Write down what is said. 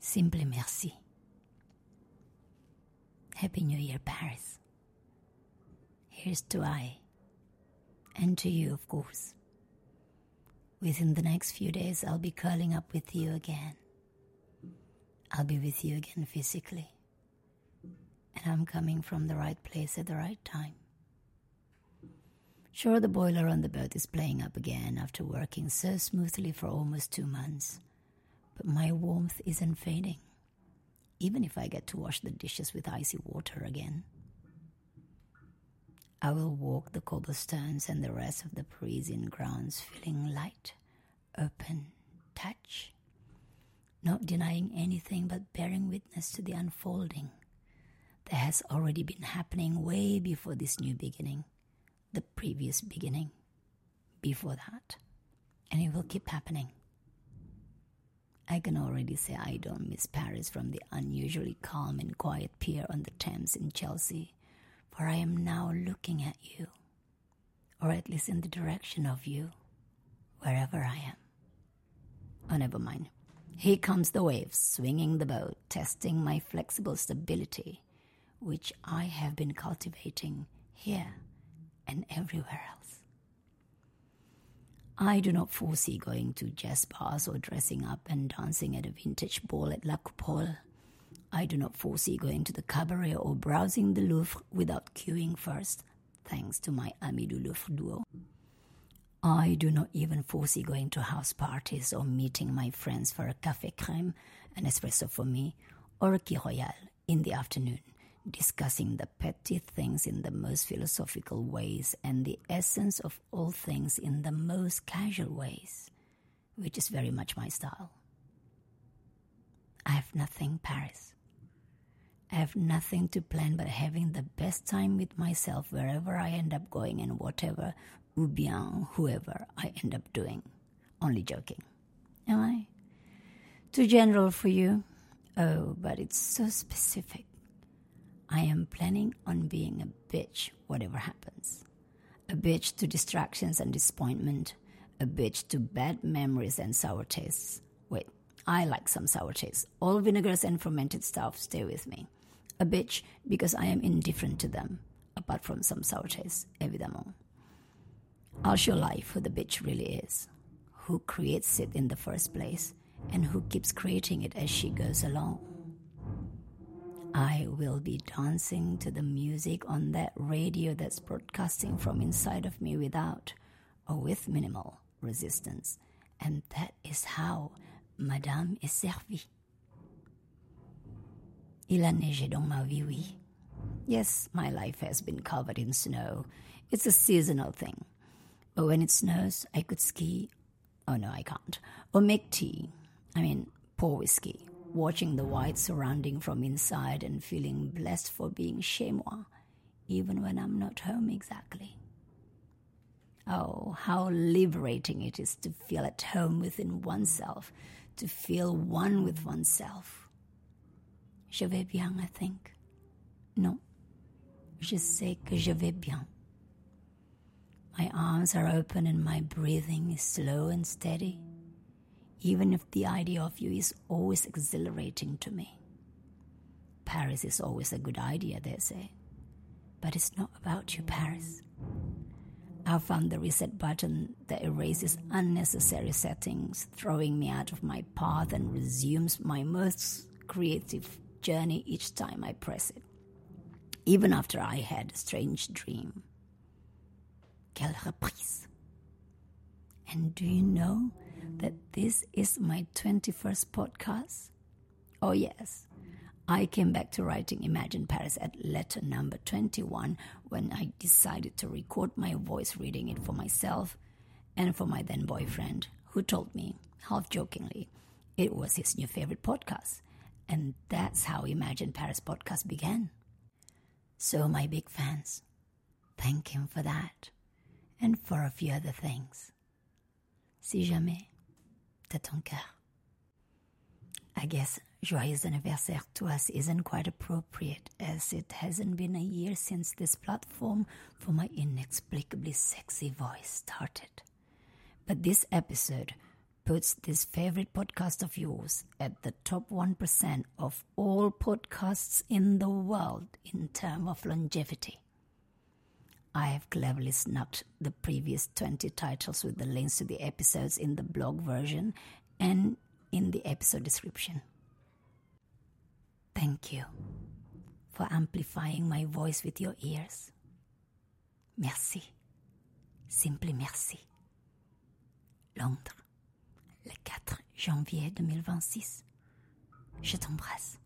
Simply merci. Happy New Year, Paris. Here's to I, and to you, of course. Within the next few days, I'll be curling up with you again. I'll be with you again physically. And I'm coming from the right place at the right time. Sure, the boiler on the boat is playing up again after working so smoothly for almost 2 months. But my warmth isn't fading, even if I get to wash the dishes with icy water again. I will walk the cobblestones and the rest of the Parisian grounds feeling light, open, touch, not denying anything but bearing witness to the unfolding that has already been happening way before this new beginning, the previous beginning, before that, and it will keep happening. I can already say I don't miss Paris from the unusually calm and quiet pier on the Thames in Chelsea, for I am now looking at you, or at least in the direction of you, wherever I am. Oh, never mind. Here comes the waves, swinging the boat, testing my flexible stability, which I have been cultivating here and everywhere else. I do not foresee going to jazz bars or dressing up and dancing at a vintage ball at La Coupole. I do not foresee going to the cabaret or browsing the Louvre without queuing first, thanks to my Amis du Louvre duo. I do not even foresee going to house parties or meeting my friends for a café crème, an espresso for me, or a Key Royal in the afternoon, discussing the petty things in the most philosophical ways and the essence of all things in the most casual ways, which is very much my style. I have nothing, Paris. I have nothing to plan but having the best time with myself wherever I end up going and whatever, ou bien whoever I end up doing. Only joking. Am I? Too general for you? Oh, but it's so specific. I am planning on being a bitch, whatever happens. A bitch to distractions and disappointment. A bitch to bad memories and sour tastes. Wait, I like some sour tastes. All vinegars and fermented stuff stay with me. A bitch because I am indifferent to them, apart from some sour tastes, évidemment. I'll show life who the bitch really is, who creates it in the first place, and who keeps creating it as she goes along. I will be dancing to the music on that radio that's broadcasting from inside of me without or with minimal resistance. And that is how Madame est servie. Il a neigé dans ma vie, oui. Yes, my life has been covered in snow. It's a seasonal thing. But when it snows, I could ski. Oh no, I can't. Or make tea. Pour whiskey. Watching the white surrounding from inside and feeling blessed for being chez moi, even when I'm not home exactly. Oh, how liberating it is to feel at home within oneself, to feel one with oneself. Je vais bien, I think. Non, je sais que je vais bien. My arms are open and my breathing is slow and steady, even if the idea of you is always exhilarating to me. Paris is always a good idea, they say. But it's not about you, Paris. I found the reset button that erases unnecessary settings, throwing me out of my path and resumes my most creative journey each time I press it, even after I had a strange dream. Quelle reprise! And do you know that this is my 21st podcast? Oh yes, I came back to writing Imagine Paris at letter number 21 when I decided to record my voice reading it for myself and for my then boyfriend, who told me, half jokingly, it was his new favorite podcast. And that's how Imagine Paris podcast began. So my big fans, thank him for that and for a few other things. Si jamais de ton cœur. I guess joyeux anniversaire to us isn't quite appropriate, as it hasn't been a year since this platform for my inexplicably sexy voice started. But this episode puts this favorite podcast of yours at the top 1% of all podcasts in the world in terms of longevity. I have cleverly snubbed the previous 20 titles with the links to the episodes in the blog version and in the episode description. Thank you for amplifying my voice with your ears. Merci. Simply merci. Londres, le 4 janvier 2026. Je t'embrasse.